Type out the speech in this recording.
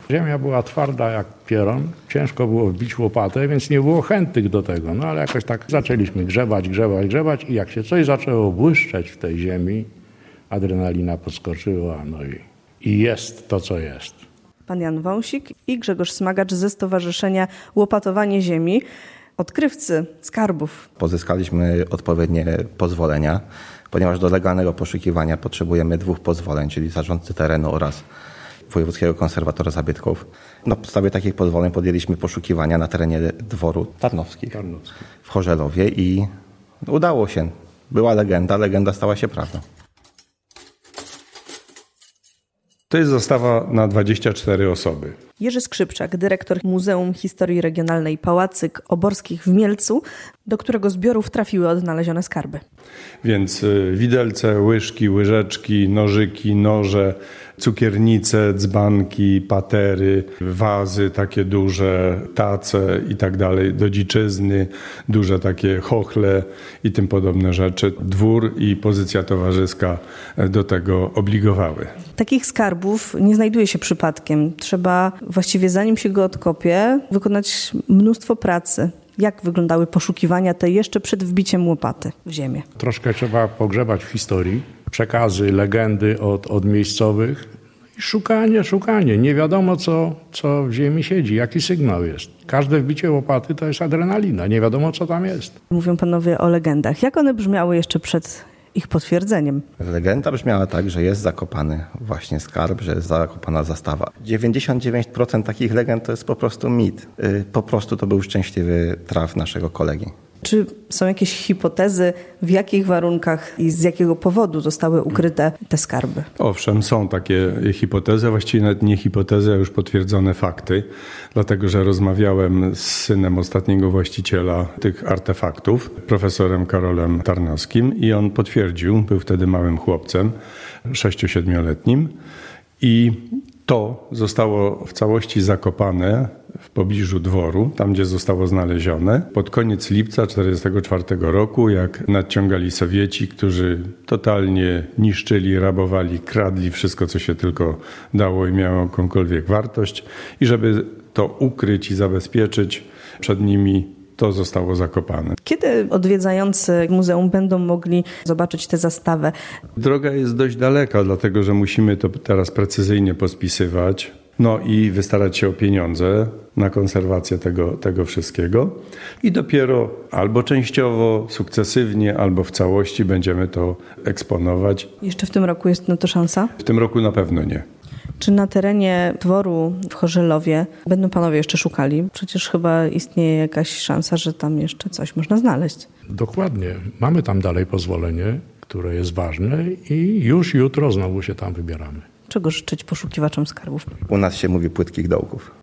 Ziemia była twarda jak pieron, ciężko było wbić łopatę, więc nie było chętnych do tego. No ale jakoś tak zaczęliśmy grzebać i jak się coś zaczęło błyszczeć w tej ziemi, adrenalina podskoczyła, no i jest to, co jest. Pan Jan Wąsik i Grzegorz Smagacz ze Stowarzyszenia Łopatowanie Ziemi, odkrywcy skarbów. Pozyskaliśmy odpowiednie pozwolenia, ponieważ do legalnego poszukiwania potrzebujemy 2 pozwoleń, czyli zarządcy terenu oraz Wojewódzkiego Konserwatora Zabytków. Na podstawie takich pozwoleń podjęliśmy poszukiwania na terenie dworu Tarnowskich w Chorzelowie i udało się. Była legenda stała się prawdą. To jest zastawa na 24 osoby. Jerzy Skrzypczak, dyrektor Muzeum Historii Regionalnej Pałacyk Oborskich w Mielcu, do którego zbiorów trafiły odnalezione skarby. Więc widelce, łyżki, łyżeczki, nożyki, noże, cukiernice, dzbanki, patery, wazy takie duże, tace i tak dalej, do dziczyzny, duże takie chochle i tym podobne rzeczy. Dwór i pozycja towarzyska do tego obligowały. Takich skarbów nie znajduje się przypadkiem. Trzeba właściwie, zanim się go odkopie, wykonać mnóstwo pracy. Jak wyglądały poszukiwania te jeszcze przed wbiciem łopaty w ziemię? Troszkę trzeba pogrzebać w historii, przekazy, legendy od miejscowych i szukanie. Nie wiadomo, co w ziemi siedzi, jaki sygnał jest. Każde wbicie łopaty to jest adrenalina, nie wiadomo, co tam jest. Mówią panowie o legendach. Jak one brzmiały jeszcze przed ich potwierdzeniem? Legenda brzmiała tak, że jest zakopany właśnie skarb, że jest zakopana zastawa. 99% takich legend to jest po prostu mit. Po prostu to był szczęśliwy traf naszego kolegi. Czy są jakieś hipotezy, w jakich warunkach i z jakiego powodu zostały ukryte te skarby? Owszem, są takie hipotezy, a właściwie nawet nie hipotezy, a już potwierdzone fakty, dlatego że rozmawiałem z synem ostatniego właściciela tych artefaktów, profesorem Karolem Tarnowskim, i on potwierdził, był wtedy małym chłopcem, 6-7-letnim, i to zostało w całości zakopane w pobliżu dworu, tam gdzie zostało znalezione, pod koniec lipca 1944 roku, jak nadciągali Sowieci, którzy totalnie niszczyli, rabowali, kradli wszystko, co się tylko dało i miało jakąkolwiek wartość. I żeby to ukryć i zabezpieczyć przed nimi, to zostało zakopane. Kiedy odwiedzający muzeum będą mogli zobaczyć tę zastawę? Droga jest dość daleka, dlatego że musimy to teraz precyzyjnie pospisywać. No i wystarać się o pieniądze na konserwację tego wszystkiego. I dopiero albo częściowo, sukcesywnie, albo w całości będziemy to eksponować. Jeszcze w tym roku jest na to szansa? W tym roku na pewno nie. Czy na terenie dworu w Chorzelowie będą panowie jeszcze szukali? Przecież chyba istnieje jakaś szansa, że tam jeszcze coś można znaleźć. Dokładnie. Mamy tam dalej pozwolenie, które jest ważne i już jutro znowu się tam wybieramy. Czego życzyć poszukiwaczom skarbów? U nas się mówi płytkich dołków.